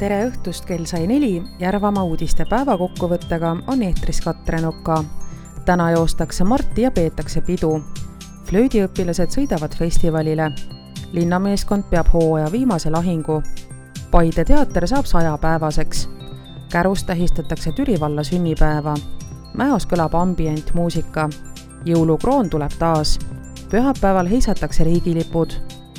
Tere õhtust, kell sai 4, Järvamaa uudiste päevakokkuvõttega on eetris Katrin Oka. Täna joostakse Marti ja peetakse pidu. Flöödiõpilased sõidavad festivalile. Linnameeskond peab hooaja viimase lahingu. Paide teater saab 100-päevaseks. Kärus tähistatakse Türi valla sünnipäeva. Mäos kõlab ambient muusika. Jõulukroon tuleb taas. Pühapäeval heisatakse riigilipud.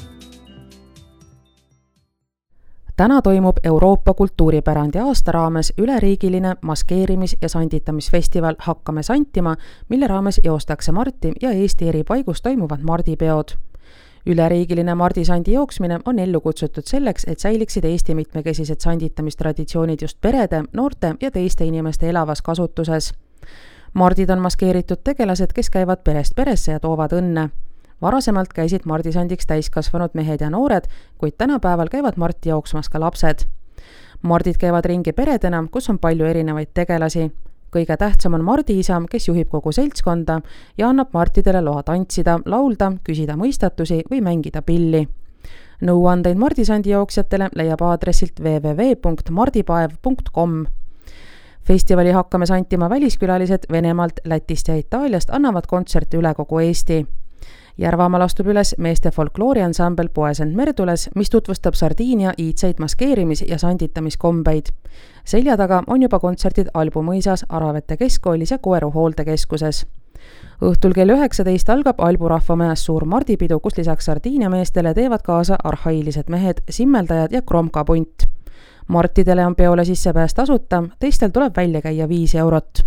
Täna toimub Euroopa kultuuripärandi aasta raames üleriigiline maskeerimis- ja sanditamisfestival Hakkame santima, mille raames joostakse Marti ja Eesti eri paigus toimuvad mardipeod. Üleriigiline mardisandi jooksmine on ellu kutsutud selleks, et säiliksid Eesti mitmekesised sanditamistraditsioonid just perede, noorte ja teiste inimeste elavas kasutuses. Mardid on maskeeritud tegelased, kes käivad perest peresse ja toovad õnne. Varasemalt käisid mardisandiks täiskasvanud mehed ja noored, kuid tänapäeval käivad Marti jooksmas ka lapsed. Mardid käivad ringi peredena, kus on palju erinevaid tegelasi. Kõige tähtsam on Mardi isa, kes juhib kogu seltskonda ja annab Martidele loa tantsida, laulda, küsida mõistatusi või mängida pilli. Nõuandeid mardisandi jooksjatele leiab aadressilt www.mardipaev.com. Festivali Hakkame santima väliskülalised Venemaalt, Lätist ja Itaaliast annavad kontserte üle kogu Eesti. Järvamaal astub üles meeste folklooriansambel Poes and Merdules, mis tutvustab Sardiinia iidseid maskeerimis- ja sanditamiskombeid. Selja taga on juba kontserdid Albu mõisas, Aravete keskkoolis ja Koeru hooldekeskuses. Õhtul kell 19 algab Albu rahvamajas suur mardipidu, kus lisaks Sardiinia meestele teevad kaasa arhailised mehed, simmeldajad ja kromkapunt. Martidele on peole sissepääs tasuta, teistel tuleb välja käia 5 eurot.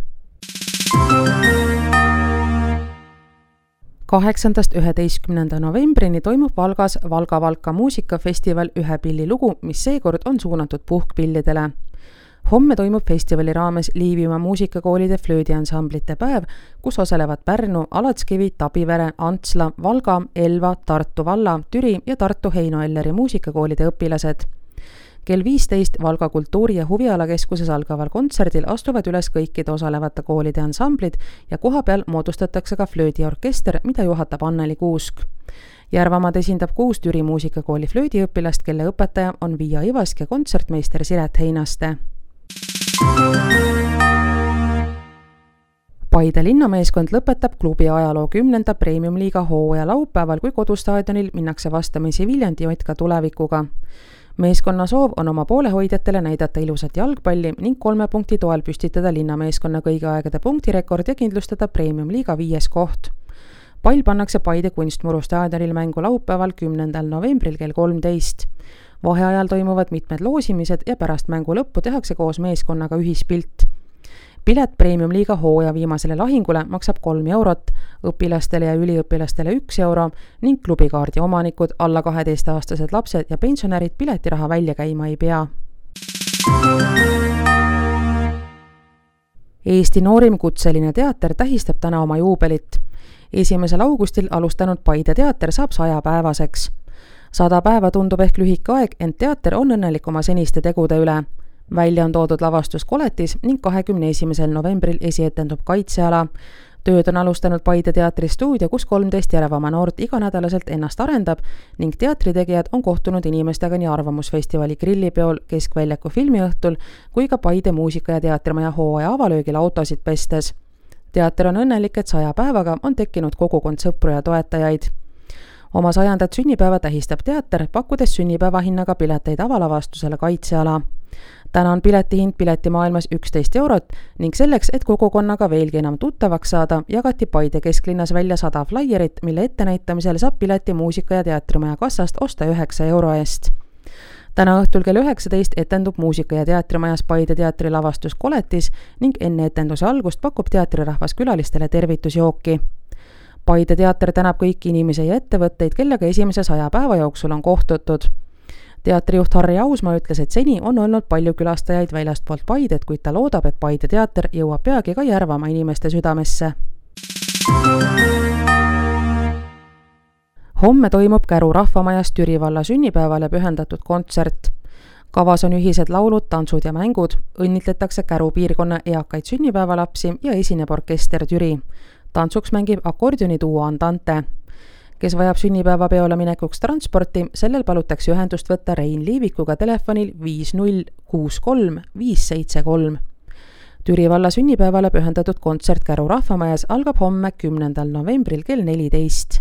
8.–11. novembrini toimub Valgas Valga muusikafestival Ühe pilli lugu, mis seekord on suunatud puhkpillidele. Homme toimub festivali raames Liivimaa muusikakoolide flöödiansamblite päev, kus osalevad Pärnu, Alatskivi, Tabivere, Antsla, Valga, Elva, Tartu valla, Türi ja Tartu Heino Elleri muusikakoolide õpilased. Kell 15 Valga kultuuri- ja huvialakeskuses algaval kontserdil astuvad üles kõikide osalevate koolide ansamblid ja kohapeal moodustatakse ka flöödiorkester, mida juhatab Anneli Kuusk. Järvamaad esindab 6 Türi muusikakooli flöödiõpilast, kelle õpetaja on Viia Ivask ja kontsertmeister Siret Heinaste. Paide linnameeskond lõpetab klubi ajaloo 10. Premium-liiga hooaja laupäeval, kui kodustaadionil minnakse vastamisi Viljandi Jotka tulevikuga. Meeskonna soov on oma poolehoidjatele näidata ilusat jalgpalli ning 3 punkti toel püstitada linnameeskonna kõigi aegade punktirekord ja kindlustada Premium-liiga 5. koht. Pall pannakse Paide Kunstmuru staadionil mängu laupäeval 10. novembril kell 13. Vaheajal toimuvad mitmed loosimised ja pärast mängu lõppu tehakse koos meeskonnaga ühispilt. Pilet Premium-liiga hooaja viimasele lahingule maksab 3 eurot, õpilastele ja üliõpilastele 1 euro ning klubikaardi omanikud, alla 12-aastased lapsed ja pensionärid piletiraha välja käima ei pea. Eesti noorim kutseline teater tähistab täna oma juubelit. 1. augustil alustanud Paide teater saab 100-päevaseks. 100 päeva tundub ehk lühike aeg, ent teater on õnnelik oma seniste tegude üle. Välja on toodud lavastus Koletis ning 21. novembril esietendub Kaitseala. Tööd on alustanud Paide teatri stuudio, kus 13 Järvamaa noort iganädalaselt ennast arendab ning teatritegijad on kohtunud inimestega nii Arvamusfestivali grillipeol, Keskväljaku filmiõhtul kui ka Paide muusika- ja teatrimaja hooaja avalöögil autosid pestes. Teater on õnnelik, et 100 päevaga on tekkinud kogukond sõpru ja toetajaid. Oma 100. sünnipäeva tähistab teater, pakkudes sünnipäevahinnaga pileteid avalavastusele Kaitseala. Täna on piletihind piletimaailmas 11 eurot ning selleks, et kogukonnaga veelgi enam tuttavaks saada, jagati Paide kesklinnas välja 100 flaierit, mille ettenäitamisel saab pileti muusika- ja teatrimaja kassast osta 9 euro eest. Täna õhtul kell 19 etendub muusika- ja teatrimajas Paide teatri lavastus Koletis ning enne etenduse algust pakub teatrirahvas külalistele tervitusjooki. Paide teater tänab kõiki inimesi ja ettevõtteid, kellega esimese 100 päeva jooksul on kohtutud. Teatrijuht Harri Ausmaa ütles, et seni on olnud palju külastajaid väljastpoolt Paidet, kuid ta loodab, et Paide teater jõuab peagi ka Järvamaa inimeste südamesse. Homme toimub Käru rahvamajas Türi valla sünnipäevale pühendatud kontsert. Kavas on ühised laulud, tantsud ja mängud, õnnitletakse Käru piirkonna eakaid sünnipäevalapsi ja esineb orkester Türi. Tantsuks mängib akordioniduo Andante. Kes vajab sünnipäevapeole minekuks transporti, sellel palutakse ühendust võtta Rein Liivikuga telefonil 5063 573. Türi valla sünnipäevale pühendatud kontsert Käru rahvamajas algab homme 10. novembril kell 14.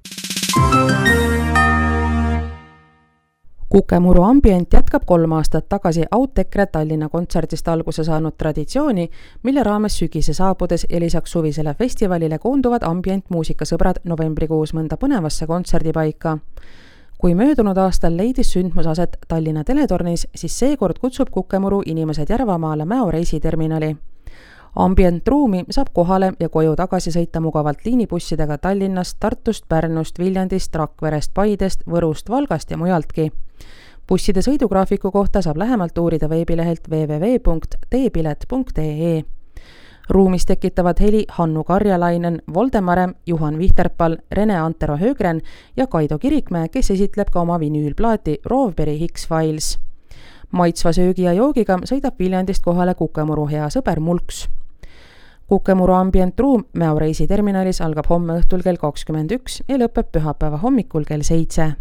Kukemuru Ambient jätkab 3 aastat tagasi Autekre Tallinna kontserdist alguse saanud traditsiooni, mille raames sügise saabudes ja lisaks suvisele festivalile koonduvad ambient muusikasõbrad novembrikuus mõnda põnevasse kontserdipaika. Kui möödunud aastal leidis sündmus aset Tallinna teletornis, siis seekord kutsub Kukemuru inimesed Järvamaale Mäo reisiterminali. Ambient ruumi saab kohale ja koju tagasi sõita mugavalt liinibussidega Tallinnast, Tartust, Pärnust, Viljandist, Rakverest, Paidest, Võrust, Valgast ja mujaltki. Busside sõidugraafiku kohta saab lähemalt uurida veebilehelt www.teepilet.ee. Ruumis tekitavad heli Hannu Karjalainen, Voldemare, Juhan Vihterpal, Rene Antero Högren ja Kaido Kirikmäe, kes esitleb ka oma vinüülplaati Rovberry X-Files. Maitsva söögi ja joogiga sõidab Viljandist kohale Kukemuru hea sõber Mulks. Kukemuru Ambient Room Mäo reisiterminalis algab homme õhtul kell 21 ja lõpeb pühapäeva hommikul kell 7.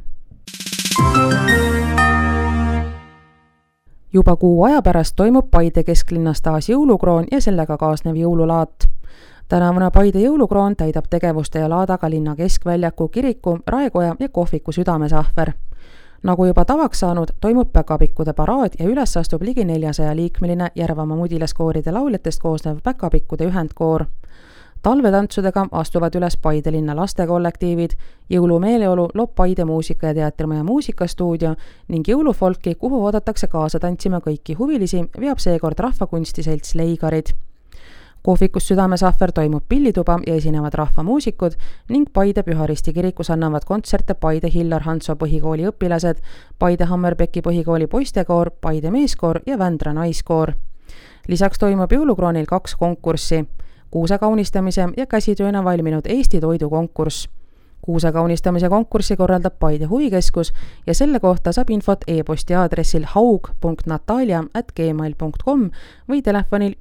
Juba kuu aja pärast toimub Paide kesklinnas taas jõulukroon ja sellega kaasnev jõululaat. Tänavune Paide jõulukroon täidab tegevuste ja laadaga linna keskväljaku, kiriku, raekoja ja kohviku südamesahver. Nagu juba tavaks saanud, toimub päkapikkude paraad ja üles astub ligi 400-liikmeline Järvamaa mudilaskooride lauljatest koosnev päkapikkude ühendkoor. Talvetantsudega astuvad üles Paide linna lastekollektiivid, jõulumeeleolu loob Paide muusika- ja teatrimaja muusikastuudio ning jõulufolki, kuhu oodatakse kaasa tantsima kõiki huvilisi, veab seekord rahvakunstiselts Leigarid. Kohvikus südamesahver toimub pillituba ja esinevad rahvamuusikud ning Paide Püharisti kirikus annavad kontserte Paide Hillar Hanso põhikooli õpilased, Paide Hammerbecki põhikooli poistekoor, Paide meeskoor ja Vändra naiskoor. Lisaks toimub jõulukroonil 2 konkurssi. Kuuse kaunistamise ja käsitööna valminud Eesti toidu konkurss. Kuuse kaunistamise konkurssi korraldab Paide huvikeskus ja selle kohta saab infot e-posti aadressil haug.natalia@gmail.com või telefonil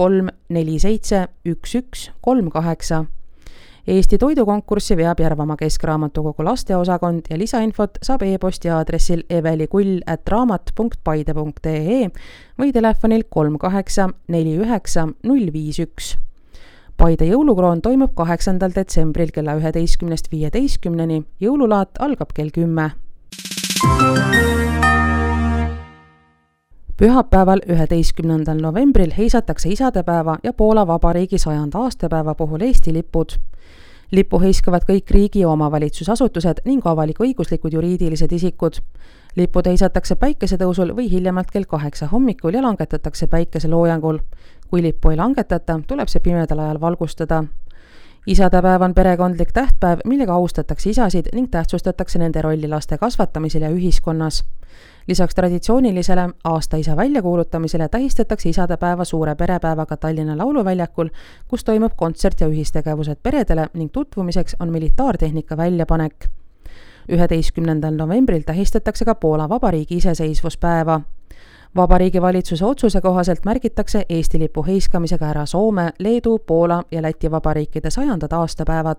53471138. Eesti toidukonkurssi veab Järvamaa Keskraamatukogu lasteosakond ja lisainfot saab e-posti aadressil evelikull@raamat.paide.ee või telefonil 3849 051. Paide jõulukroon toimub 8. detsembril kella 11:15, jõululaat algab kell 10. Pühapäeval 11. novembril heisatakse isadepäeva ja Poola Vabariigi 100. aastapäeva puhul Eesti lipud. Lippu heiskavad kõik riigi ja omavalitsusasutused ning avalik-õiguslikud juriidilised isikud. Lipud heisatakse päikesetõusul või hiljemalt kell 8 hommikul ja langetatakse päikeseloojangul. Kui lippu ei langetata, tuleb see pimedal ajal valgustada. Isadepäev on perekondlik tähtpäev, millega austatakse isasid ning tähtsustatakse nende rolli laste kasvatamisel ja ühiskonnas. Lisaks traditsioonilisele aasta isa väljakuulutamisele tähistatakse isadepäeva suure perepäevaga Tallinna Lauluväljakul, kus toimub kontsert ja ühistegevused peredele ning tutvumiseks on militaartehnika väljapanek. 11. novembril tähistatakse ka Poola Vabariigi iseseisvuspäeva. Vabariigi valitsuse otsuse kohaselt märgitakse Eesti lipu heiskamisega ära Soome, Leedu, Poola ja Läti vabariikide 100. aastapäevad.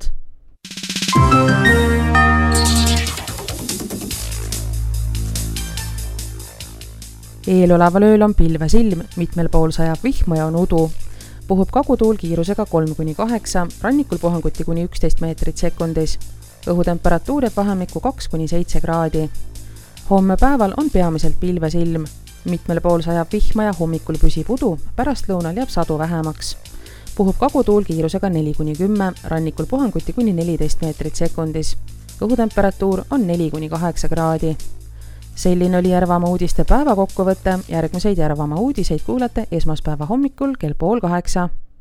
Eeloleval ööl on pilves ilm, mitmel pool sajab vihma ja on udu. Puhub kagutuul kiirusega 3-8, rannikul puhanguti kuni 11 meetrit sekundis. Õhutemperatuur jääb vahemikku 2-7 kraadi. Homme päeval on peamiselt pilves ilm. Mitmel pool sajab vihma ja hommikul püsib udu, pärastlõunal jääb sadu vähemaks. Puhub kagutuul kiirusega 4-10, rannikul puhanguti kuni 14 meetrit sekundis. Õhutemperatuur on 4-8 kraadi. Selline oli Järvamaa uudiste päevakokkuvõte, järgmiseid Järvamaa uudiseid kuulete esmaspäeva hommikul kell 7:30.